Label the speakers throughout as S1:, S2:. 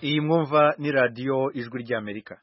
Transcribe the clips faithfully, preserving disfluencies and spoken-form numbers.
S1: Iyi mwumva ni radio Ijwi ry'Amerika.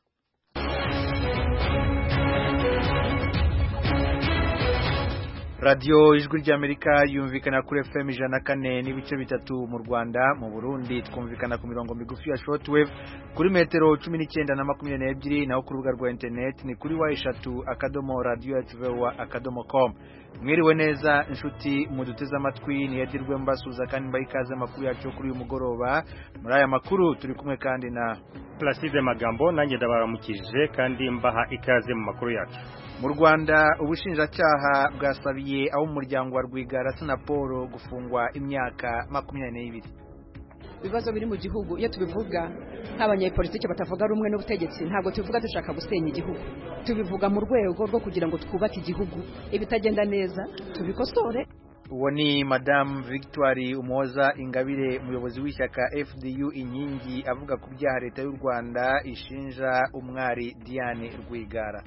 S1: Radio Ijwi ry'Amerika yumvikana kuri F M ijana na kane n'ibice bitatu mu Rwanda, mu Burundi twumvikana ku mirongo migufi ya shortwave kuri metero cumi n'icyenda na makumyabiri n'ebyiri, naho ku rubuga rwa internet ni kuri wa eshatu akadomo radio tv akadomo com. Mwiriwe neza inshuti muduteze amatwi, niyedirwe mbasuza kandi mbayikaze amakuru yacu kuri uyu mugoroba. Muri aya makuru turi kumwe kandi na
S2: Placide Magambo, nanjye ndabaramukije kandi mbaha ikaze mu makuru yacu.
S1: Mu Rwanda ubushinjacyaha bwasabiye abo mu muryango wa Rwigara Sinaporo gufungwa imyaka makumyabiri n'ibiri.
S3: Ibibazo biri mu gihugu iyo tubivuga nk'abanyepolitike batavuga rumwe n'ubutegetsi, ntabwo tubivuga dushaka gusenya igihugu, tubivuga mu rwego rwo kugira ngo twubake igihugu, ibitagenda neza tubikosore.
S1: Uwo ni Madame Victoire Umuhoza Ingabire, umuyobozi w'ishyaka F D U Inkingi, avuga ku byaha leta y'u Rwanda ishinja umwari Diane Rwigara.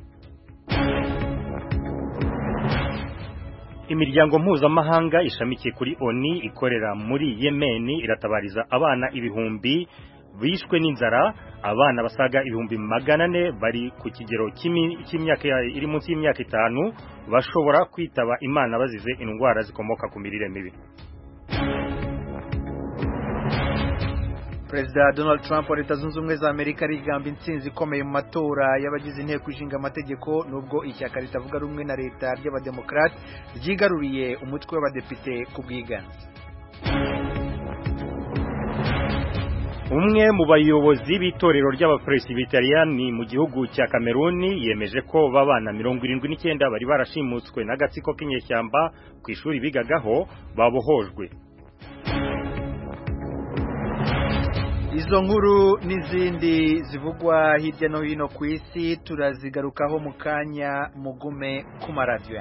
S2: Imiryango mpuzamahanga ishamikiye kuri O N U ikorera muri Yemen iratabariza abana ibihumbi bishwe n'inzara. Abana basaga ibihumbi magana ane bari ku kigero cy'imyaka iri munsi y'imyaka itanu bashobora kwitaba Imana bazize indwara zikomoka ku mirire mibi.
S1: Perezida Donald Trump wa Leta Zunze Ubumwe za Amerika arigamba intsinzi ikomeye mu matora y'abagize inteko ishinga amategeko, nubwo ishyaka ritavuga rumwe na leta ry'abademokrate ryigaruriye umutwe w'abadepite ku bwiganze.
S2: Umwe mu bayobozi b'itorero ry'abapresibiteriyani mu gihugu cya Cameroon yemeje ko babana mirongo irindwi n'icyenda bari barashimutswe n'agatsiko k'inyeshyamba ku ishuri bigagaho babohojwe.
S1: Izo nkuru n'izindi zivugwa hirya no hino ku isi turazigarukaho mu kanya, mugume ku maradiyo.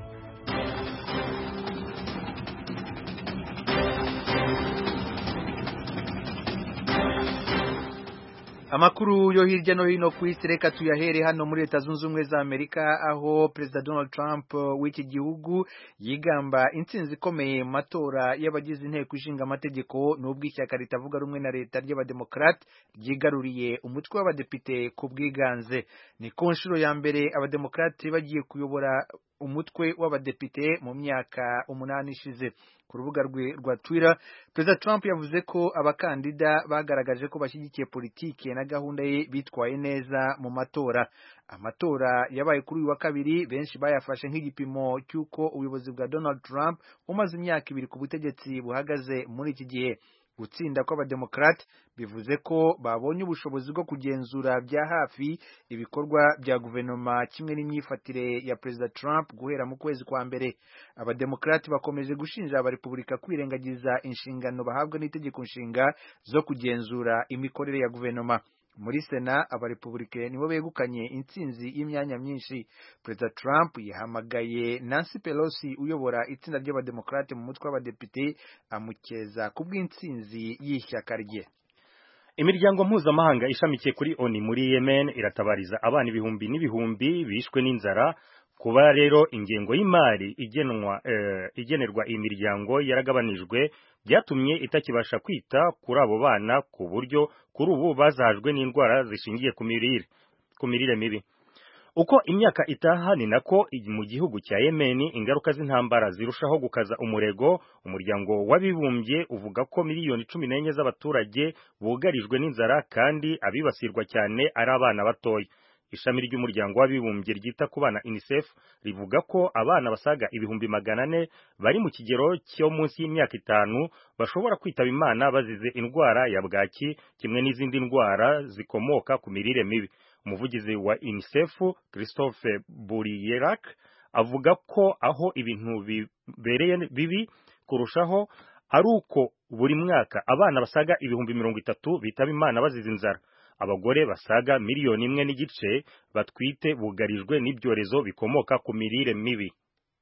S1: Amakuru yo hirya no hino ku isi reka tuyahere hano muri Leta Zunze Ubumwe za Amerika, aho Perezida Donald Trump w'iki gihugu yigamba intsinzi ikomeye mu matora y'abagize inteko ishinga amategeko, nubwo ishyaka ritavuga rumwe na leta ry'abademokrate ryigaruriye umutwe w'abadepite ku bwiganze. Ni ku nshuro ya mbere abademokrate bagiye kuyobora umutwe w'abadepite mu myaka umunani ishize. Ku rubuga rwe rwa Twitter, Perezida Trump yavuze ko abakandida bagaragaje ko bashyigikiye politike na gahunda ye bitwaye neza mu matora. Amatora yabaye kuri uyu wa kabiri, benshi bayafashe nk'igipimo cy'uko ubuyobozi bwa Donald Trump umaze imyaka ibiri ku butegetsi buhagaze muri iki gihe. Gutsinda kw'abademokrate bivuze ko babonye ubushobozi bwo kugenzura bya hafi ibikorwa bya guverinoma kimwe n'imyifatire ya Perezida Trump guhera mu kwezi kwa mbere. Abademokrate bakomeje gushinja abarepublika kwirengagiza inshingano bahabwa n'itegeko nshinga zo kugenzura imikorere ya guverinoma. Muri Sena abarepublika nibo begukanye intsinzi y'imyanya myinshi. Perezida Trump yahamagaye Nancy Pelosi uyobora itsinda ry'abademokrate mu mutwe w'abadepite amukeza ku bw'intsinzi y'ishyaka rye.
S2: Imiryango mpuzamahanga ishamikiye kuri O N U muri Yemen iratabariza abana ibihumbi n'ibihumbi bishwe n'inzara. Kuba rero ingengo y'imari igenwa uh, igenerwa iyi miryango yaragabanijwe byatumye itakibasha kwita kuri abo bana ku buryo kuri ubu bazajwe n'indwara zishingiye ku mirire ku mirire mibi. Uko imyaka itaha ni nako mu gihugu cya Yemen ingaruka z'intambara zirushaho gukaza umurego. Umuryango w'abibumbye uvuga ko miliyoni cumi n'enye z'abaturage bugarijwe n'inzara kandi abibasirwa cyane ari abana batoya. Ishami ry'umuryango w'abibumbye ryita ku bana UNICEF rivuga ko abana basaga ibihumbi magana ane bari mu kigero cyo munsi y'imyaka itanu bashobora kwitaba Imana bazize indwara ya bwaki kimwe n'izindi ndwara zikomoka ku mirire mibi. Umuvugizi wa UNICEF Christophe Bourierak avuga ko aho ibintu bibereye bibi kurushaho ari uko buri mwaka abana basaga ibihumbi mirongo itatu bitaba Imana bazize inzara. Abagore basaga miliyoni imwe n'igice batwite bugarijwe n'ibyorezo bikomoka ku mirire mibi.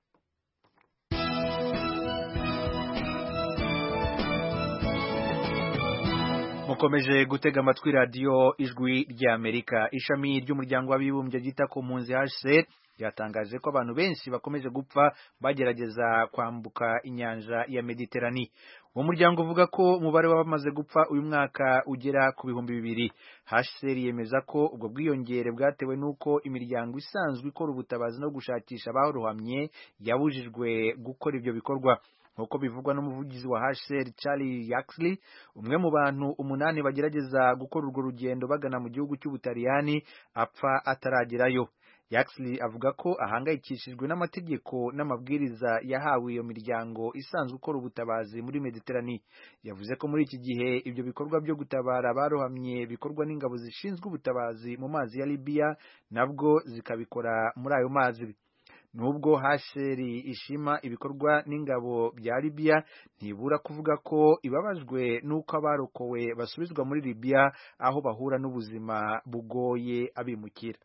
S1: Mukomeje gutega amatwi radio Ijwi ry'Amerika. Ishami ry'umuryango w'abibumbye ryita ku mpunzi H C R yatangaje ko abantu benshi bakomeje gupfa bagerageza kwambuka inyanja ya Mediterane. uwo muryango uvuga ko umubare w'abamaze gupfa uyu mwaka ugera ku bihumbi bibiri. H C R yemeza ko ubwo bwiyongere bwatewe n'uko imiryango isanzwe ikora ubutabazi no gushakisha abarohamye yabujijwe gukora ibyo bikorwa. Nk'uko bivugwa n'umuvugizi wa H C R Charlie Yaxley, umwe mu bantu umunani bagerageza gukora urwo rugendo bagana mu gihugu cy'Ubutaliyani apfa ataragerayo. Yaxley avuga ko ahangayikishijwe n'amategeko n'amabwiriza yahawe iyo miryango isanzwe ukora ubutabazi muri Mediterane. Yavuze ko muri iki gihe ibyo bikorwa byo gutabara barohamye bikorwa n'ingabo zishinzwe ubutabazi mu mazi ya Libya nabwo zikabikora muri ayo mazi. Nubwo H C R ishima ibikorwa n'ingabo bya Libya, ntibura kuvuga ko ibabajwe n'uko abarokowe basubizwa muri Libya aho bahura n'ubuzima bugoye abimukira.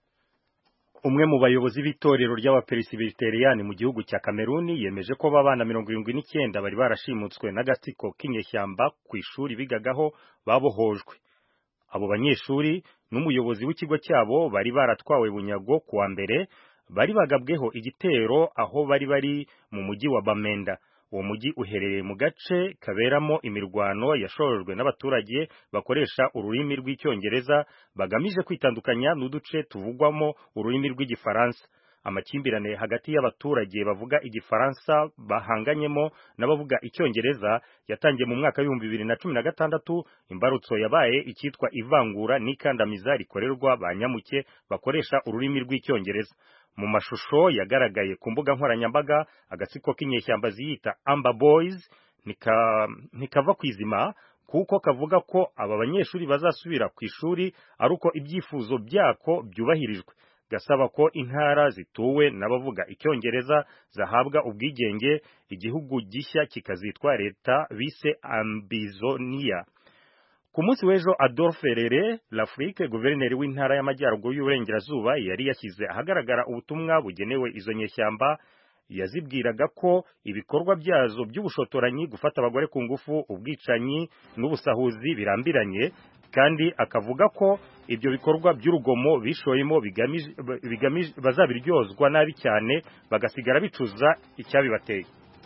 S2: Umwe mu bayobozi b'itorero ry'abaperesibiteriyani mu gihugu cya Kameruni yemeje ko babana mirongo irindwi n'icyenda bari barashimutswe n'agatsiko k'inyeshyamba ku ishuri bigagaho babohojwe. Abo banyeshuri n'umuyobozi w'ikigo cyabo bari baratwawe bunyago kuwa mbere, bari bagabweho igitero aho bari bari mu mujyi wa Bamenda. Uwo mujyi uherereye mu gace kaberamo imirwano yashorojwe n'abaturage bakoresha ururimi rw'icyongereza bagamije kwitandukanya n'uduce tuvugwamo ururimi rw'igifaransa. Amakimbirane hagati y'abaturage bavuga igifaransa bahanganyemo n'abavuga icyongereza yatangiye mu mwaka w'ibihumbi bibiri na cumi na gatandatu. Imbarutso yabaye icyitwa ivangura n'ikandamiza rikorerwa banyamuke bakoresha ururimi rw'icyongereza. Mu mashusho yagaragaye ku mbuga nkoranyambaga, agatsiko k'inyeshyamba ziyita Amber Boys nika nikava kwizima kuko kavuga ko aba banyeshuri bazasubira ku ishuri ari uko ibyifuzo byako byubahirijwe. Gasaba ko intara zituwe n'abavuga icyongereza zahabwa ubwigenge, igihugu gishya kikazitwa leta bise Ambizonia. Ku munsi w'ejo Adolphe Rere l'Afrique, guverineri w'intara y'amajyaruguru y'uburengerazuba, yari yashyize ahagaragara ubutumwa bugenewe izo nyeshyamba. Yazibwiraga ko ibikorwa byazo by'ubushotoranyi, gufata abagore ku ngufu, ubwicanyi n'ubusahuzi birambiranye, kandi akavuga ko ibyo bikorwa by'urugomo bishoyemo bigamije bigamije bazabiryozwa nabi cyane bagasigara bicuza icyabibateye.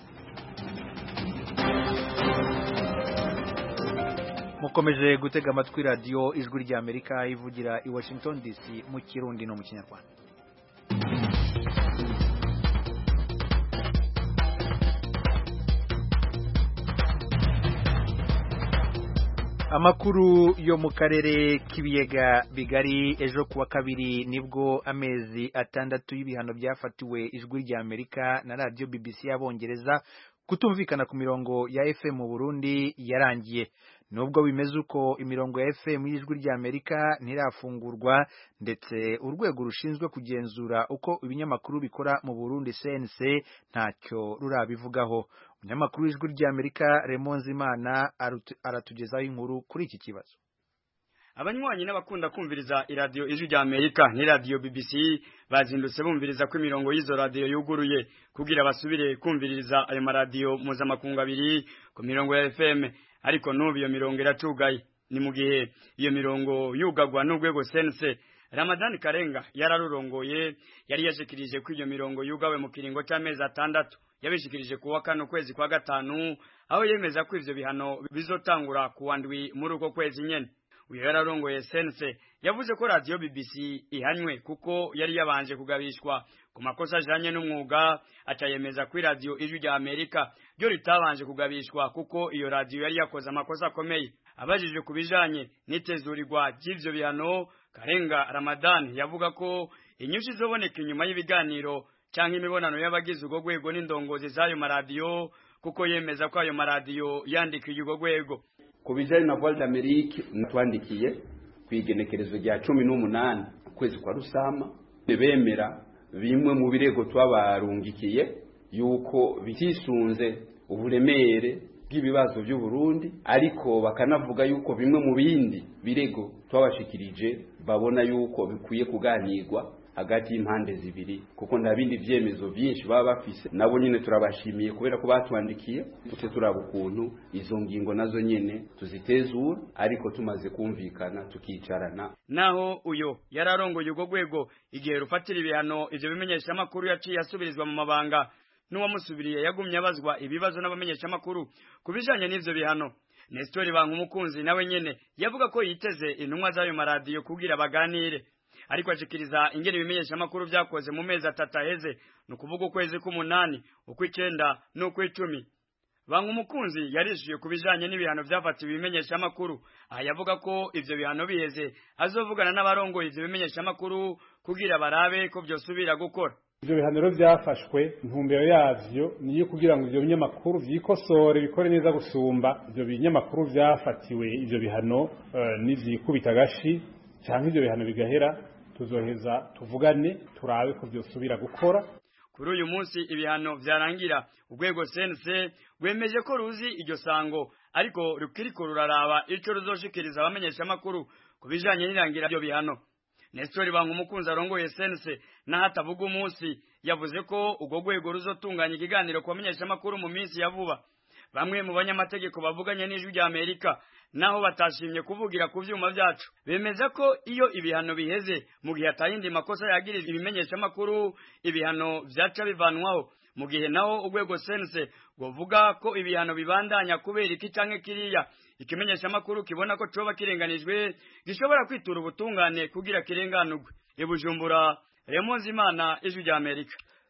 S1: Mukomeje gutega amatwi radio Ijwi rya Amerika ivugira i Washington D C mu Kirundi no mu Kinyarwanda. Amakuru yo mu karere k'ibiyega bigari. Ejo kuwa kabiri nibwo amezi atandatu y'ibihano byafatiwe Ijwi rya Amerika na radio B B C y'Abongereza kutumvikana ku mirongo ya F M mu Burundi yarangiye. Nubwo bimeze uko, imirongo ya F M y'Ijwi rya Amerika ntirafungurwa, ndetse urwego rushinzwe kugenzura uko ibinyamakuru bikora mu Burundi C N C ntacyo rurabivugaho. Umunyamakuru w'Ijwi rya Amerika Raymond Zimana aratugezaho inkuru kuri iki kibazo.
S4: Abanywanyi n'abakunda kumviriza iradio Ijwi rya Amerika ni radio B B C bazindutse bumviriza ko imirongo y'izo radio yuguruye kugira basubire kumviriza ayo maradio mpuzamakungu abiri ku mirongo ya F M, ariko n'ubu iyo mirongo iracugaye. Ni mu gihe iyo mirongo yugagwa n'urwego C N C. Ramadan Karenga yararurongoye yari yashikirije ko iyo mirongo yugawe mu kiringo cy'amezi atandatu. Yabishikirije kuwa kane kwezi kwa gatanu, aho yemeza ko ivyo bihano bizotangura kuwandwi muri uko kwezi nyene. Uyu yararongoye C N C yavuze ko radio B B C ihanywe kuko yari yabanje kugabishwa ku makosa ajanye n'umwuga, acayemeza ko radio Ijwi rya Amerika ryo ritabanje kugabishwa kuko iyo radio yari yakoze amakosa akomeye. Abajije kubijanye n'itezurirwa ry'ivyo bihano, Karenga Ramadan yavuga ko inyushi zoboneka inyuma y'ibiganiro canke imibonano y'abagize ugo gwego n'indongozi z'ayo maradiyo, kuko yemeza ko ayo maradiyo yandikiye ugo gwego.
S5: Kubijanye na Voix d'Amerique natwandikiye kwigenekerezo rya cumi n'umunani kwezi kwa Rusama, bemera bimwe mu birego twabarungikiye yuko bitisunze uburemere bw'ibibazo by'u Burundi, ariko bakanavuga yuko bimwe mu bindi birego twabashikirije babona yuko bikwiye kuganirwa hagati y'impande zibiri kuko nta bindi vyemezo byinshi baba bafise. Nabo nyene turabashimiye kubera ko batwandikiye tute turaba ukuntu izo ngingo nazo nyene tuzitezura, ariko tumaze kumvikana tukicarana.
S4: Naho uyo yararongoye ugo gwego igihe rufatira ibihano ivyo bimenyesha makuru yaciye asubirizwa mu mabanga, n'uwamusubiriye yagumye abazwa ibibazo n'abamenyesha makuru kubijanye n'ivyo bihano. Nestor Bankumukunzi nawe nyene yavuga ko yiteze intumwa z'ayo maradiyo kugira baganire, ariko ashikiriza ingene ibimenyesha makuru vyakoze mu mezi atatu aheze, no kuvuga ukwezi k'umunani, ukw'icenda n'ukw'icumi. Bankumukunzi yarishuye kubijanye n'ibihano vyafatiwe ibimenyesha makuru, aha yavuga ko ivyo bihano biheze azovugana n'abarongoye ivyo bimenyesha makuru kugira barabe ko vyosubira gukora.
S6: Ivyo bihaniro vyafashwe intumbero yavyo niyo kugira ngo ivyo binyamakuru vyikosore bikore neza gusumba. Ivyo binyamakuru vyafatiwe ivyo bihano uh, nivyikubita gashi canke ivyo bihano bigahera, tuzoheza tuvugane turabe ko vyosubira gukora.
S4: Kuri uyu munsi ibihano vyarangira, urwego C N C rwemeje ko ruzi iryo sango, ariko rukiriko ruraraba ico ruzoshikiriza abamenyesha makuru kubijanye n'irangira ryo bihano. Nestor Bankumukunzi arongoye C N C na hatavuga umunsi yavuze ko ugo gwego ruzotunganya ikiganiro ku bamenyesha makuru mu minsi ya vuba. Bamwe mu banyamategeko bavuganye n'Ijwi rya Amerika naho batashimye kuvugira ku vyuma vyacu bemeza ko iyo ibihano biheze mu gihe atayindi makosa yagirizwe ibimenyesha makuru ibihano vyaca bivanwaho, mu gihe naho urwego C N C govuga ko ibihano bibandanya kubera iki canke kiriya ikimenyesha makuru kibona ko coba kirenganijwe gishobora kwitura ubutungane kugira kirenganurwe. Ibujumbura, Raymond Zimana, Ijwi rya Amerika.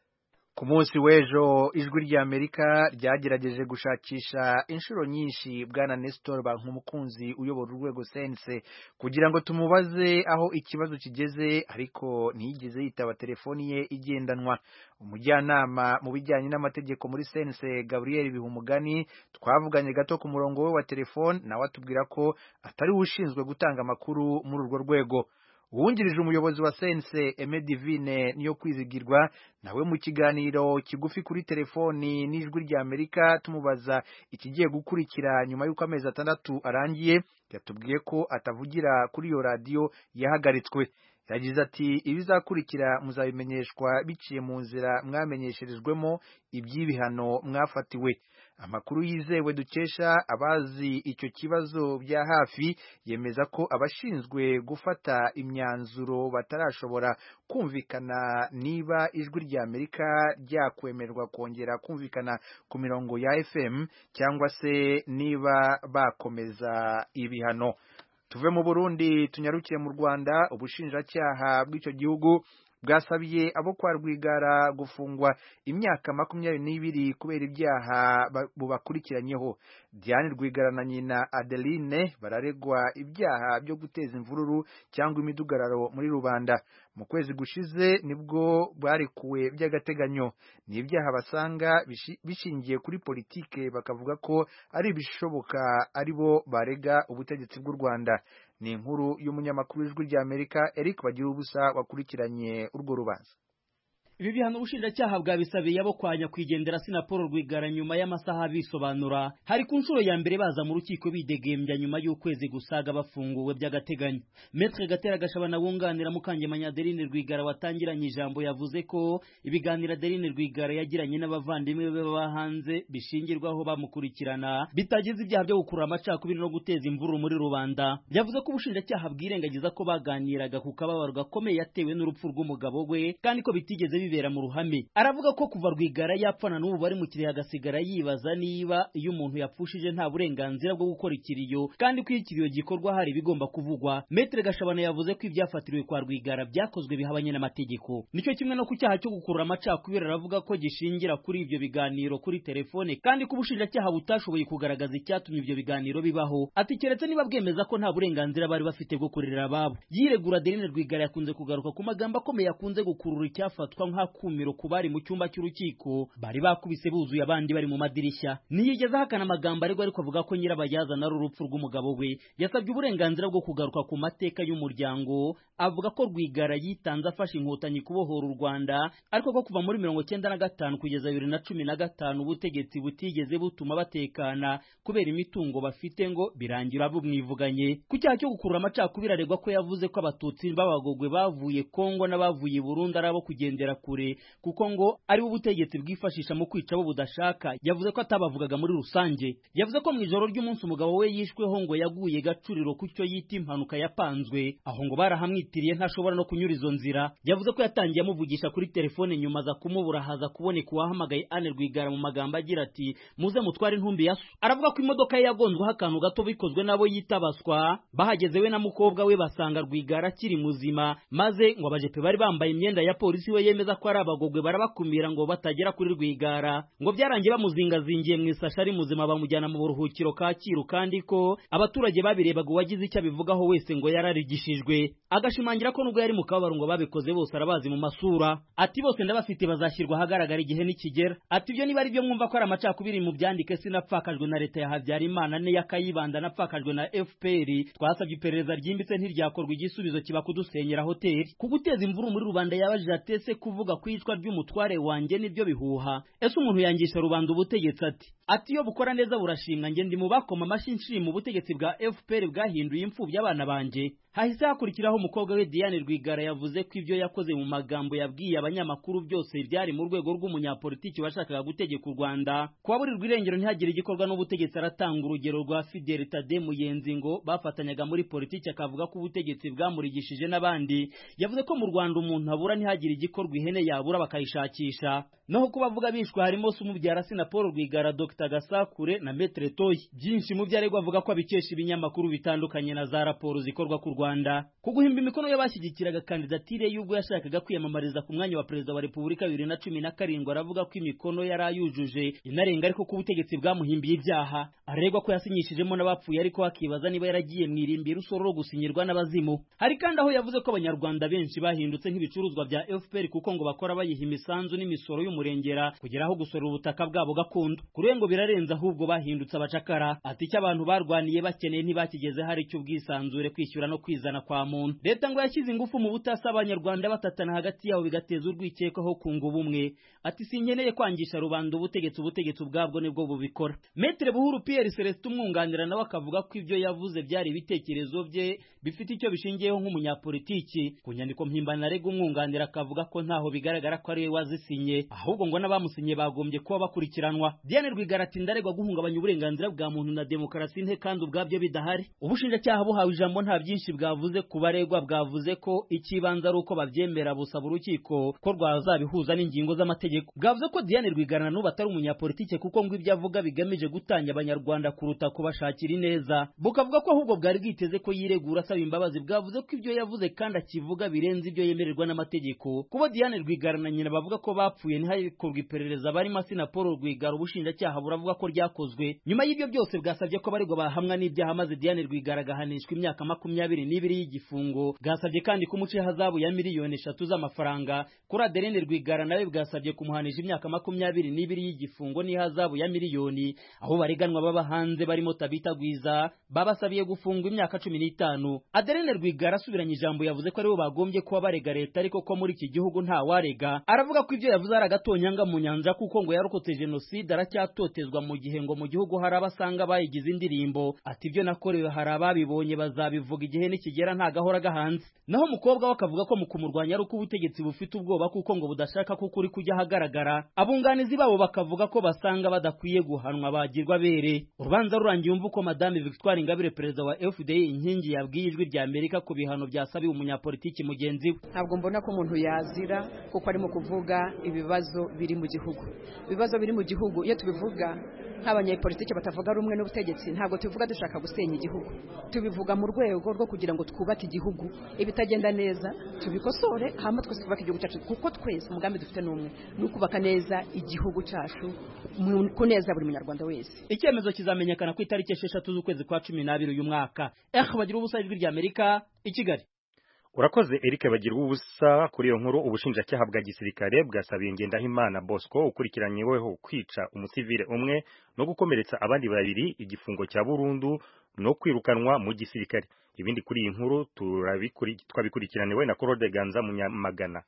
S1: Ku munsi w'ejo Ijwi rya Amerika ryagerageje gushakisha inshuro nyinshi bwana Nestor Bankumukunzi uyobora urwego C N C kugira ngo tumubaze aho ikibazo kigeze, ariko ntiyigeze yitaba telefoni ye igendanwa. Umujyanama mu bijyanye n'amategeko muri C N C Gabriel Bihumugani twavuganye gato ku murongo we wa telefone, nawe atubwira ko atari ushinzwe gutanga amakuru muri urwo rwego. Uwungirije umuyobozi wa C N C Aime Divine niyo kwizigirwa nawe mu kiganiro kigufi kuri telefoni n'Ijwi rya Amerika tumubaza ikigiye gukurikira nyuma y'uko amezi atandatu arangiye, yatubwiye ko atavugira kuri iyo radio yahagaritswe. Yagize ati ibizakurikira muzabimenyeshwa biciye mu nzira mwamenyesherejwemo iby'ibihano mwafatiwe. Amakuru yizewe dukesha abazi icyo kibazo bya hafi yemeza ko abashinzwe gufata imyanzuro batarashobora kumvikana niba Ijwi rya Amerika ryakwemerwa kongera kumvikana ku mirongo ya F M cyangwa se niba bakomeza ibihano. Tuve mu Burundi tunyarukiye mu Rwanda. Ubushinjacyaha bw'icyo gihugu bwasabiye abo kwa Rwigara gufungwa imyaka makumyabiri n'ibiri kubera ibyaha bubakurikiranyeho. Diane Rwigara na nyina Adeline bararegwa ibyaha byo guteza imvururu cyangwa imidugararo muri rubanda. Mu kwezi gushize nibwo barekuwe by'agateganyo. Ni ibyaha basanga bishingiye kuri politike, bakavuga ko ari bishoboka ari bo barega ubutegetsi bw'u Rwanda. Ni inkuru y'umunyamakuru w'Ijwi rya Amerika Eric Bagirubusa wakurikiranye urwo rubanza.
S7: Ibi bihano ubushinjacyaha bwabisabiye abo kwa nyakwigendera Sinapolo Rwigara nyuma y'amasaha bisobanura. Hari ku nshuro ya mbere baza mu rukiko bidegembya nyuma y'ukwezi gusaga bafunguwe by'agateganyo. Maître Gatera Gashabana wunganira Mukangemanya Adeline Rwigara watangiranye ijambo yavuze ko ibiganiro Adeline Rwigara yagiranye n'abavandimwe be baba hanze bishingirwaho bamukurikirana bitagize ibyaha byo gukurura amacakubiri no guteza imvururu muri rubanda. Yavuze ko ubushinjacyaha bwirengagiza ko baganiraga ku kababaro gakomeye yatewe n'urupfu rw'umugabo we kandi ko bitigeze bibera mu ruhame. Aravuga ko kuva Rwigara yapfana n'ubu bari mu kiriyo agasigara yibaza niba iyo umuntu yapfushije nta burenganzira bwo gukora ikiriyo kandi ko ikiriyo gikorwa hari bigomba kuvugwa. Maître Gashabana yavuze ko ibyafatiriwe kwa Rwigara byakozwe bihabanye n'amategeko. Nicyo kimwe no ku cyaha cyo gukurura amacakubiri aravuga ko gishingira kuri ibyo biganiro kuri telefone kandi ko ubushinjacyaha butashoboye kugaragaza icyatumye ibyo biganiro bibaho. Ati keretse niba bwemeza ko nta burenganzira bari bafite bwo kurera ababo. Yiregura Adeline Rwigara yakunze kugaruka ku magambo akomeye yakunze gukurura icyafatwa nk'akumiro ku bari mu cyumba cy'urukiko bari bakubise buzuye abandi bari mu madirishya. Ntiyigeze ahakana amagambo aregwa ariko avuga ko nyirabayazana ari urupfu rw'umugabo we. Yasabye uburenganzira bwo kugaruka ku mateka y'umuryango, avuga ko Rwigara yitanze afashe inkotanyi kubohora u Rwanda, ariko ko kuva muri mirongo cyenda na gatanu kugeza bibiri na cumi na gatanu ubutegetsi butigeze butuma batekana kubera imitungo bafite ngo birangira bumwivuganye. Ku cyaha cyo gukurura amacakubiri aregwa ko yavuze ko abatutsi b'abagogwe bavuye Kongo n'abavuye Burundi ari abo kugendera kure kuko ngo ari ubutegetsi bwifashisha mu kwica abo budashaka. Yavuze ko atabavugaga muri rusange. Yavuze ko mu ijoro ry'umunsi umugabo we yishweho ngo yaguye gacuriro ku cyo yita impanuka yapanzwe, aho ngo barahamwitiriye ntashobora no kunyura izo nzira. Yavuze ko yatangiye amuvugisha kuri telefone nyuma za kumubura haza kuboneka uwahamagaye Anne Rwigara mu magambo agira ati muze mutware intumbi ya so. Aravuga ko imodoka ye yagonzweho akantu gato bikozwe nabo yitabaswa. Bahageze we na mukobwa we basanga Rwigara akiri muzima, maze ngo abajepe bari bambaye imyenda ya polisi we yemeza ko ari abagogwe barabakumira ngo batagera kuri Rwigara. Ngo byarangiye bamuzingazingiye mu isashi ari muzima bamujyana mu buruhukiro Kacyiru, kandi ko abaturage babirebaga uwagize icyo abivugaho wese ngo yararigishijwe. Agashimangira ko nubwo yari mu kababaro ngo babikoze bose arabazi mu masura. Ati bose ndabafite bazashyirwa ahagaragara igihe nikigera. Ati ibyo niba ari byo mwumva ko ari amacakubiri mu byandike, sinapfakajwe na leta ya Habyarimana ne yakayibanda napfakajwe na F P R. Twasabye iperereza ryimbitse ntiryakorwa, igisubizo kiba kudusenyera hoteli. Kuguteza imvuru muri rubanda yabajije atese kuvuga kwicwa ry'umutware wanjye nibyo bihuha. Ese umuntu yangisha rubanda ubutegetsi ati ati iyo bukora neza burashinga, nge ndi mu bakoma amashyi nshima ubutegetsi bwa F P R bwahinduye imfubyi abana banje. Hahise hakurikiraho umukobwa we Diane Rwigara yavuze ko ibyo yakoze mu magambo yabwiye abanyamakuru byose byari mu rwego rw'umunyapolitiki washakaga gutegeka u Rwanda. Kubaburirwa irengero ntihagire igikorwa n'ubutegetsi. Aratanga urugero rwa Fidel Tade Muyenzi ngo bafatanyaga muri politiki, akavuga ko ubutegetsi bwamurigishije n'abandi. Yavuze ko mu Rwanda umuntu abura ntihagire igikorwa ihene yabura bakayishakisha. Naho kubavuga bishwe harimo se umubyara Sina Paul Rwigara, Dr Gasakure na Maître Toyi. Byinshi mu byaregwa avuga ko abikesha ibinyamakuru bitandukanye na za raporo zikorwa ku Rwanda. Kuguhimba imikono y'abashyigikiraga kandidatire y'ubwo yashakaga kwiyamamariza ku mwanya wa perezida wa Repubulika bibiri na cumi na karindwi, aravuga ko imikono yari ayujuje inarenga, ariko ko ubutegetsi bwamuhimbiye ibyaha. Aregwa ko yasinyishijemo n'abapfuye, ariko akibaza niba yaragiye mu irimbi rusoro gusinyirwa n'abazimu. Hari kandi aho yavuze ko abanyarwanda benshi bahindutse nk'ibicuruzwa bya F P R kuko ngo bakora bayiha imisanzu n'imisoro y'umurengera kugeraho gusora ubutaka bwabo gakondo. Kurengo birarenze, ahubwo bahindutse abacakara. Ati icyo abantu barwaniye bakeneye ntibakigeze, hari icyo ubwisanzure kwishyura no kwizana kwa muntu. Leta ngo yashyize ingufu mu butasi, abanyarwanda batatana hagati yabo bigateza urwikekwaho kunga ubumwe. Ati sinkeneye kwangisha rubanda ubutegetsi, ubutegetsi ubwabwo nibwo bubikora. Maître Buhuru Pierre Celestin umwunganira nawe akavuga ko ibyo yavuze byari ibitekerezo bye bifite icyo bishingiyeho nk'umunyapolitiki. Ku nyandiko mpimbano arega umwunganira akavuga ko ntaho bigaragara ko ari we wazisinye, ahubwo ngo n'abamusinye bagombye kuba bakurikiranwa. Diane Rwigara ati ndaregwa guhungabanya uburenganzira bwa muntu na demokarasi nke kandi ubwabyo bidahari. Ubushinjacyaha buhawe ijambo nta byinshi bwavuze ku baregwa, bwavuze ko ikibanza ari uko babyemera busaba urukiko ko rwazabihuza n'ingingo z'amategeko. Bwavuze ko Diane Rwigara n'ubu atari umunyapolitike kuko ngo ibyo avuga bigamije gutanya abanyarwanda kuruta kubashakira ineza. Bukavuga ko ahubwo bwari bwiteze ko yiregura asaba imbabazi. Bwavuze ko ibyo yavuze kandi akivuga birenze ibyo yemererwa n'amategeko. Kuba Diane Rwigara na nyina bavuga ko bapfuye ntihakorwa iperereza barimo Sina Paul Rwigara, ubushinjacyaha buravuga ko ryakozwe. Nyuma y'ibyo byose bwasabye ko abaregwa bahamwa n'ibyaha maze Diane Rwigara agahanishwa imyaka makumyabiri n'ibiri y'igifungo. Bwasabye kandi kumuca hazabu ya miliyoni eshatu z'amafaranga. Kuri Adeline Rwigara nawe bwasabye kumuhanisha imyaka makumyabiri n'ibiri y'igifungo n'ihazabu ya miliyoni. Aho bareganwa baba hanze barimo Tabita Gwiza babasabiye gufungwa imyaka cumi n'itanu. Adeline Rwigara asubiranye ijambo yavuze ko aribo bagombye kuba barega leta, ariko ko muri iki gihugu nta warega. Aravuga ko ibyo yavuze ari agatonyanga mu nyanja kuko ngo yarokotse jenoside aracyatotezwa mu gihe ngo mu gihugu hari abasanga bayigize indirimbo. Ati ibyo nakorewe hari ababibonye bazabivuga igihe nikigera nta gahora gahanze. Naho umukobwa we akavuga ko mu kumurwanya ari uko ubutegetsi bufite ubwoba kuko ngo budashaka ko ukuri kujya ahagaragara. Abunganizi babo bakavuga ko basanga badakwiye guhanwa bagirwa bere. Urubanza rurangiye umva uko Madame Victoire Ingabire, perezida wa F D I inkingi, yabwiye ijwi rya Amerika ku bihano byasabiwe umunyapolitiki mugenzi we.
S3: Ntabwo mbona ko umuntu yazira kuko arimo kuvuga ibibazo biri mu gihugu. Ibibazo biri mu gihugu iyo tubivuga nk'abanyapolitiki batavuga rumwe n'ubutegetsi, ntabwo tubivuga dushaka gusenya igihugu. Tubivuga mu rwego rwo kugira ngo twubake igihugu, ibitagenda neza tubikosore, hama twese twubake igihugu cyacu, kuko twese umugambi dufite n'umwe ni ukubaka neza igihugu cyacu ku neza buri munyarwanda wese.
S7: Icyemezo kizamenyekana ku itariki esheshatu z'ukwezi kwa cumi n'abiri uyu mwaka. Eh bagira ubusa ijwi rya Amerika i Kigali.
S2: Urakoze Eric Bagirwa ubusa kuri iyo nkuru. Ubushinjacyaha bwa gisirikare bwasabiye Ngendahimana Bosco ukurikiranyweho kwica umusivile umwe no gukomeretsa abandi babiri igifungo cya burundu no kwirukanwa mu gisirikare. Ibindi kuri iyi nkuru twabikurikiraniwe na Claude Ganza Munyamagana.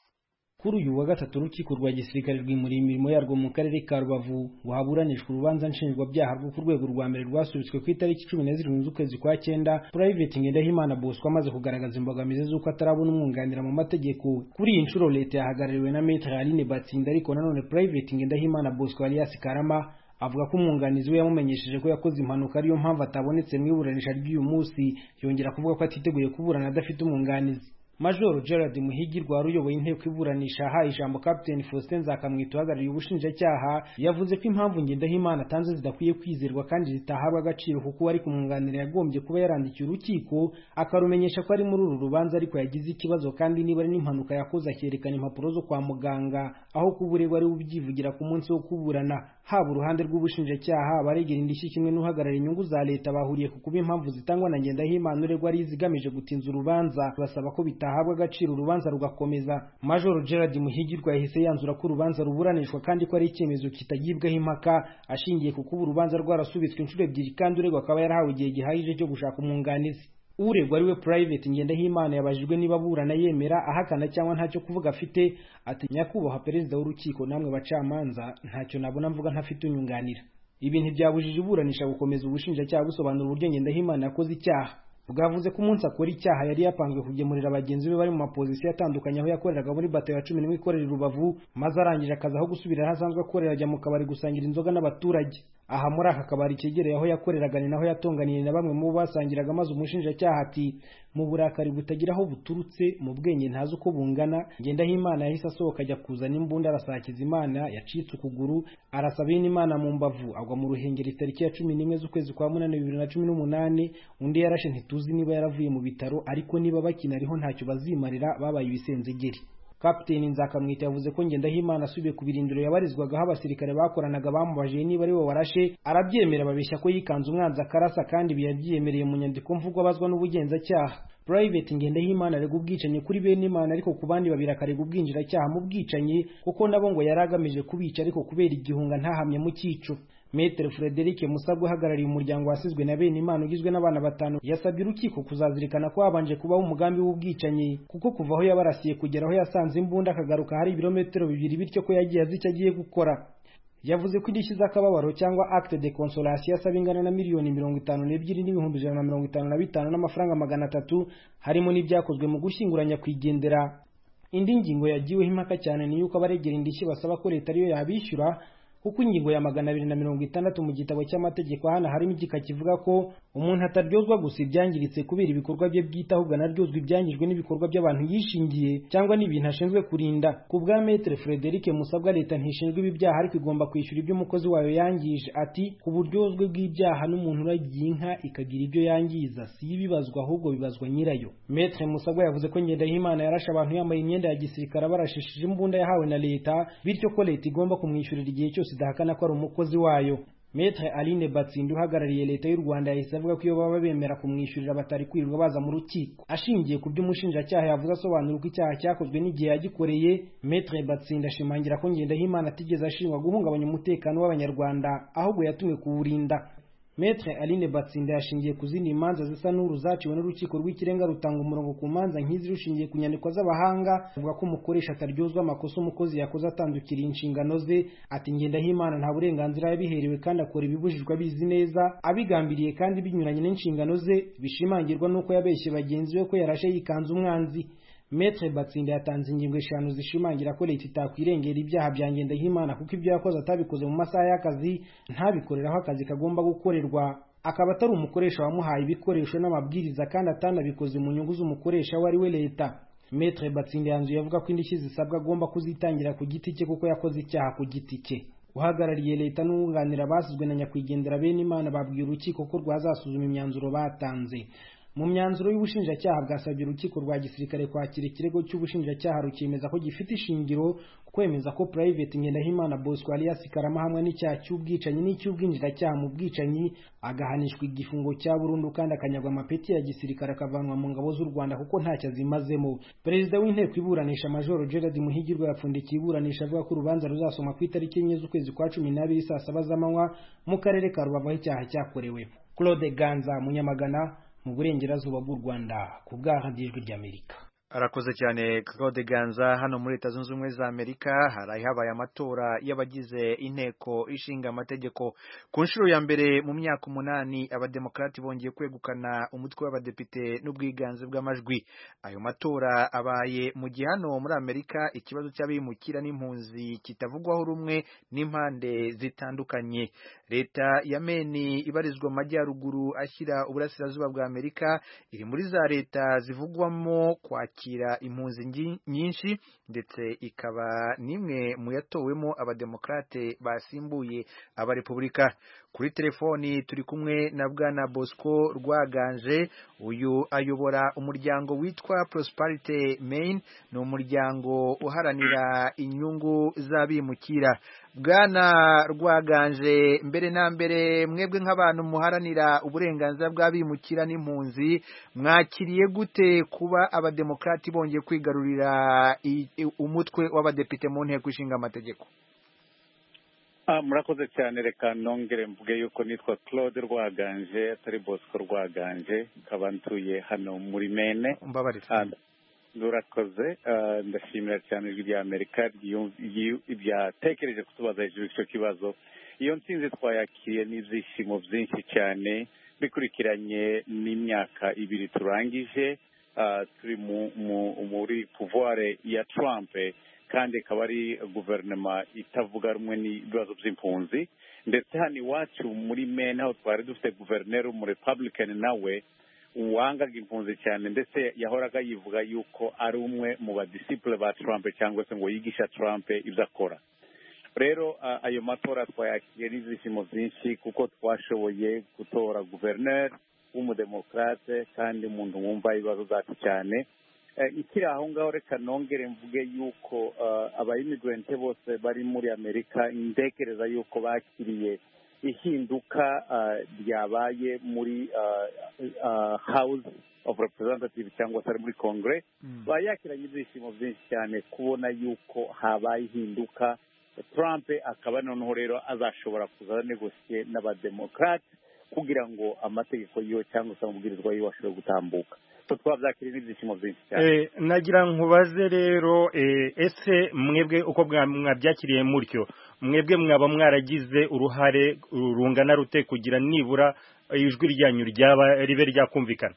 S8: Kuri uyu wa gatatu urukiko rwa gisirikare rwimuriye imirimo yarwo mu karere ka Rubavu wahaburanishwa urubanza nshinjwabyaha rwo ku rwego rwa mbere rwasubitswe ku itariki cumi na zirindwi z'ukwezi kwa cyenda. Private Ngendahimana Bosco amaze kugaragaza imbogamizi z'uko atarabona umwunganira mu mategeko. Kuri iyi nshuro leta yahagarariwe na Maître Aline Batsinda, ariko nanone Private Ngendahimana Bosco alias Karama avuga ko umwunganizi we yamumenyesheje ko yakoze impanuka ariyo mpamvu atabonetse mu iburanisha ry'uyu munsi. Yongera kuvuga ko atiteguye kuburana adafite umwunganizi. Major Gerard Muhigirwa wari uyoboye inteko iburanisha aha ijambo Captain Faustin Nzakamwita uhagarariye ubushinjacyaha yavuze ko impamvu Ngendahimana atanze zidakwiye kwizerwa kandi zitahabwa agaciro kuko ari kumwunganira yagombye kuba yarandikiye urukiko akarumenyesha ko ari muri uru rubanza ariko yagize ikibazo kandi niba ari n'impanuka yakoze akerekana impapuro zo kwa muganga aho kuburegwa ari ubyivugira ku munsi wo kuburana. Haba uruhande rw'ubushinjacyaha abaregera indishyi kimwe n'uhagarariye inyungu za leta bahuriye ku kuba impamvu zitangwa na Ngendahimana uregwa ari izigamije gutinza urubanza basaba ko bitahabwa agaciro urubanza rugakomeza. Major Gerard Muhigirwa yahise yanzura ko urubanza ruburanishwa kandi ko ari icyemezo kitagibwaho impaka ashingiye ku kuba urubanza rwarasubitswe inshuro ebyiri kandi uregwa akaba yarahawe igihe gihagije cyo gushaka umwunganizi. Uregwa ariwe Private Ngendahimana yabajijwe niba aburana yemera ahakana cyangwa ntacyo kuvuga afite. Ati nyakubahwa perezida w'urukiko namwe bacamanza ntacyo nabona mvuga ntafite unyunganira. Ibi ntibyabujije iburanisha gukomeza ubushinjacyaha busobanura uburyo Ngendahimana yakoze icyaha. Bwavuze ko umunsi akora icyaha yari yapanzwe kugemurira abagenzi be bari mu mapozisiyo atandukanye aho yakoreraga muri bato ya cumi n'imwe ikorera Rubavu, maze arangije akazi aho gusubira aho asanzwe akorera ajya mu kabari gusangira inzoga n'abaturage. Aha muri aka kabari kegereye aho yakoreraga ni naho yatonganiye na bamwe mu basangiraga, maze umushinjacyaha ati mu burakari butagira aho buturutse mu bwenge ntazi uko bungana Ngendahimana yahise asohoka ajya kuzana imbunda arasakiza Imana yacitse ukuguru arasaba Imana mu mbavu agwa mu ruhengeri tariki ya cumi n'imwe z'ukwezi kwa munani bibiri na cumi n'umunani. Undi yarashe ntituzi niba yaravuye mu bitaro, ariko niba bakina ariho ntacyo bazimarira babaye ibisenzegeri. Captain Nzakamwita yavuze ko Ngendahimana asubiye ku birindiro yabarizwagaho abasirikare bakoranaga bamubajije niba ari we warashe arabyemera, babeshya ko yikanze umwanzi akarasa kandi biyabyemereye mu nyandiko mvugo abazwa n'ubugenzacyaha. Private Ngendahimana arega ubwicanyi kuri bene Imana ariko ku bandi babiri akarega ubwinjiracyaha mu bwicanyi kuko nabo ngo yaragamije kubica ariko kubera igihunga ntahamye mu cyico. Maître Frederic Musabwe uhagarariye umuryango wasizwe na bene Imana ugizwe n'abana batanu yasabye urukiko kuzazirikana ko habanje kubaho umugambi w'ubwicanyi kuko kuva aho yabarasiye kugera aho yasanze imbunda akagaruka hari ibirometero bibiri, bityo ko yagiye azi icyo agiye gukora. Yavuze ko indishyi z'akababaro cyangwa acte de consolation yasaba ingana na miliyoni mirongo itanu n'ebyiri n'ibihumbi ijana na mirongo itanu na bitanu n'amafaranga magana atatu harimo n'ibyakozwe mu gushyinguranya kwigendera. Indi ngingo yagiweho impaka cyane ni yuko abaregera indishyi basaba ko leta ariyo yabishyura kuko ingingo ya magana abiri na mirongo itandatu mu gitabo cy'amategeko hano harimo igika kivuga ko umuntu ataryozwa gusa ibyangiritse kubera ibikorwa bye bwite, ahubwo anaryozwa ibyangijwe n'ibikorwa by'abantu yishingiye cyangwa n'ibintu ashinzwe kurinda. Ku bwa Maître Frederic Musabwa leta ntishinzwe ibi byaha ariko igomba kwishyura ibyo umukozi wayo yangije. Ati ku buryozwe bw'ibyaha n'umuntu uragiye inka ikagira ibyo yangiza si ibibazwa ahubwo bibazwa nyirayo. Maître Musabwa yavuze ko Ngendahimana yarashe abantu yambaye imyenda ya gisirikare barashishije imbunda yahawe na leta, bityo ko leta igomba kumwishyurira igihe cyose idahakana ko ari umukozi wayo. Maître Aline Batsinda uhagarariye leta y'u Rwanda yahise avuga ko iyo baba bemera kumwishyurira batari kwirirwa baza mu rukiko. Ashingiye ku byo umushinjacyaha yavuze asobanura uko icyaha cyakozwe n'igihe yagikoreye, Maître Batsinda ashimangira ko Ngendahimana atigeze ashinjwa guhungabanya umutekano w'Abanyarwanda ahubwo yatumwe kuwurinda. Maître Aline Batsinda yashingiye ku zindi manza zisa n'uru zaciwe n'urukiko rw'ikirenga rutanga umurongo ku manza nk'izi rushingiye ku nyandiko z'abahanga, avuga ko umukoresha ataryozwa amakosa umukozi yakoze atandukiriye inshingano ze. Ati Ngendahimana nta burenganzira yabiherewe kandi akora ibibujijwe abizi neza abigambiriye kandi binyuranye n'inshingano ze, bishimangirwa n'uko yabeshye bagenzi be ko yarashe yikanze umwanzi. Maître Batsinda yatanze ingingo eshanu zishimangira ko leta itakwirengera ibyaha bya Ngendahimana kuko ibyo yakoze atabikoze mu masaha y'akazi, ntabikoreraho akazi kagomba gukorerwa, akaba atari umukoresha wamuhaye ibikoresho n'amabwiriza kandi atanabikoze mu nyungu z'umukoresha we ari we leta. Maître Batsinda yanzuye avuga ko indishyi zisabwa agomba kuzitangira ku giti cye kuko yakoze icyaha ku giti cye. Uhagarariye leta n'uwunganira basizwe na nyakwigendera bene Imana babwiye urukiko ko rwazasuzuma imyanzuro batanze. mu myanzuro y'ubushinjacyaha bwasabye urukiko rwa gisirikare kwakira ikirego cy'ubushinjacyaha rukemeza ko gifite ishingiro kwemeza ko Private Ngendahimana Bosco alias Karama hamwe n'icyaha cy'ubwicanyi n'icy'ubwinjiracyaha mu bwicanyi agahanishwa igifungo cya burundu kandi akanyagwa amapeti ya gisirikare akavanwa mu ngabo z'u Rwanda kuko ntacyo azimazemo. Perezida w'inteko iburanisha Major Gerard Muhigirwa yapfundikiye iburanisha avuga ko urubanza ruzasoma ku itariki enye z'ukwezi kwa cumi n'abiri saa saba z'amanywa mu karere ka Rubavu aho icyaha cyakorewe. Claude Ganza Munyamagana mu burengerazuba bw'u Rwanda ku bwaha bw'ijwi ry'Amerika.
S1: Arakoze cyane Claude Ganza. Hano muri Leta Zunze Ubumwe za Amerika haraye habaye amatora y'abagize inteko ishinga amategeko ku nshuro ya mbere mu myaka umunani. Abademokrati bongeye kwegukana umutwe w'abadepite n'ubwiganze bw'amajwi. Ayo matora abaye mu gihe hano muri Amerika ikibazo cy'abimukira n'impunzi kitavugwaho rumwe n'impande zitandukanye. Leta ya Maine ibarizwa mu majyaruguru ashyira uburasirazuba bwa Amerika iri muri za leta zivugwamo kwa kira impunzi nyinshi ndetse ikaba nimwe mu yatowemo abademokrate basimbuye abarepublika. Kuri telefoni turi kumwe na bwana Bosco Rwaganje, uyu ayobora umuryango witwa Prosperity Maine, ni umuryango uharanira inyungu z'abimukira. Bwana Rwaganje, mbere na mbere mwebwe nk'abantu muharanira uburenganzira bw'abimukira n'impunzi mwakiriye gute kuba abademokrati bongeye kwigarurira umutwe w'abadepite mu nteko ishinga amategeko?
S9: Ah, murakoze cyane. Reka nongere mvuge yuko nitwa Claude Rwaganje atari Bosco Rwaganje, nkaba ntuye hano muri Maine.
S1: Mbabarira.
S9: Murakoze. Ndashimira cyane ijwi rya Amerika byatekereje kutubaza hejuru icyo kibazo. Iyo ntsinzi twayakiriye n'ibyishimo byinshi cyane bikurikiranye n'imyaka ibiri turangije turi muri pouvoir ya Trump, kandi ikaba ari guverinoma itavuga rumwe n'ibibazo by'impunzi. Ndetse hano iwacu muri Maine aho twari dufite guverineri w'umurepublican nawe uwangaga impunzi cyane, ndetse yahoraga yivuga yuko ari umwe mu badisipule ba Trump cyangwa se ngo yigisha Trump ibyo akora. Rero ayo matora twayakiriye n'ibyishimo byinshi kuko twashoboye gutora guverineri w'umudemokrate kandi umuntu wumva ibibazo zacu cyane. Ikiri aho ngaho reka nongere mvuge yuko abayimigrante bose bari muri Amerika ndekereza yuko bakiriye ihinduka ryabaye muri House of Representatives cyangwa se muri Congress. Bayakiranye ibyishimo byinshi cyane kubona yuko habaye ihinduka. Trump akaba noneho rero azashobora kuza negosiye n'abademokrate kugira ngo amategeko yiwe cyangwa se amabwirizwa yiwe ashobore gutambuka. Twabyakiriye n'ibyishimo byinshi cyane.
S2: Nagira nkubaze rero ese mwebwe uko mwabyakiriye mutyo, mwebwe mwaba mwaragize uruhare rungana rute kugira nibura ijwi ryanyu ryaba ribe ryakumvikana?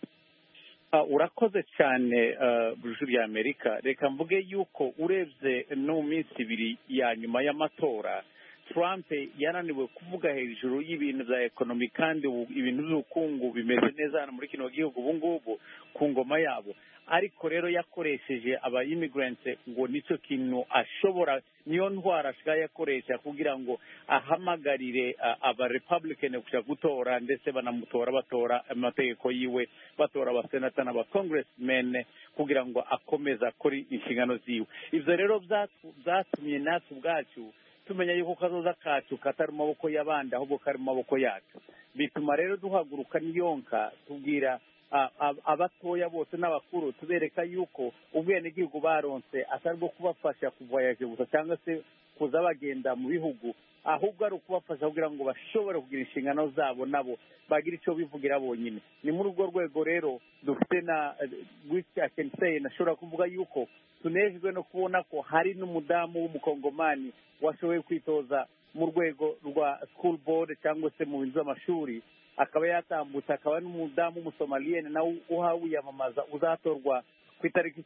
S9: Urakoze cyane ijwi rya Amerika. Reka mvuge yuko urebye no mu minsi ibiri ya nyuma y'amatora Trump yananiwe kuvuga hejuru y'ibintu bya ekonomi, kandi ibintu by'ubukungu bimeze neza hano muri kino gihugu ubu ngubu ku ngoma yabo. Ariko rero yakoresheje aba immigrants ngo nicyo kintu ashobora, niyo ntwara ashaka yakoresha kugira ngo ahamagarire aba Republican kuja gutora, ndetse banamutora batora amategeko yiwe, batora abasenata n'aba congressmen kugira ngo akomeza akora inshingano ziwe. Ivyo rero byatumye natwe ubwacu tumenya yuko kazoza kacu katari mu maboko y'abandi ahubwo kari mu maboko yacu. Bituma rero duhaguruka niyonka tubwira abatoya bose n'abakuru, tubereka yuko ubwenegihugu baronse atari bwo kubafasha kuvoyaje gusa cyangwa se kuza bagenda mu bihugu, ahubwo ari ukubafasha kugira ngo bashobore kugira inshingano zabo nabo bagira icyo bivugira bonyine. Ni muri urwo rwego rero dufite na which I can say nashobora kuvuga yuko tunejwe no kubona ko hari n'umudamu w'umukongomani washoboye kwitoza mu rwego rwa school board cyangwa se mu bintu by'amashuri, akaba yatambutse, akaba n'umudamu w'umusomaliyene nawe uhawe wiyamamaza uzatorwa ku itariki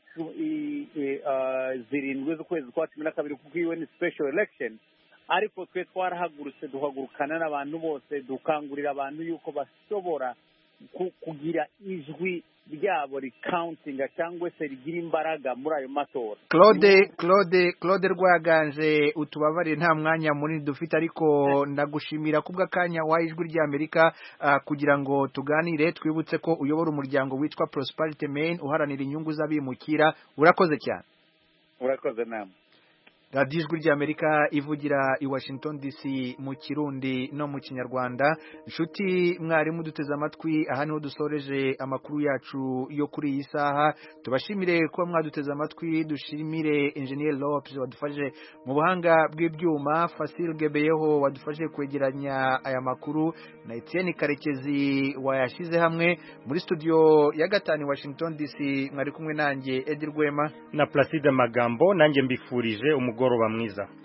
S9: zirindwi z'ukwezi kwa cumi na kabiri kuko iwe ni special election. Ariko twe twarahagurutse duhagurukana n'abantu bose dukangurira abantu yuko bashobora kugira ijwi ryabo rikauntinga cyangwa se rigira imbaraga muri ayo matora.
S1: Claude Claude Claude Rwaganje utubabare nta mwanya munini dufite ariko ndagushimira kubw'akanya w'ijwi ry'Amerika uh, kugira ngo tuganire twibutse ko uyobora umuryango witwa Prosperity Maine uharanira inyungu z'abimukira. Urakoze cyane.
S9: Urakoze namwe.
S1: Radio Ijwi ry'Amerika ivugira i Washington D C mu Kirundi no mu Kinyarwanda. Nshuti mwarimu duteze amatwi aha niho dusoreje amakuru yacu yo kuri iyi saha. Tubashimire kuba mwaduteze amatwi, dushimire Engineer Lopes wadufashe mu buhanga bw'ibyuma, Fasil Gebeyeho wadufashe kwegeranya aya makuru, na Etienne Karekezi wayashize hamwe. Muri studio ya gatanu Washington D C mwari kumwe nanjye Edi Rwema
S2: na Placide Magambo. Nanjye mbifurije umugoroba mwiza.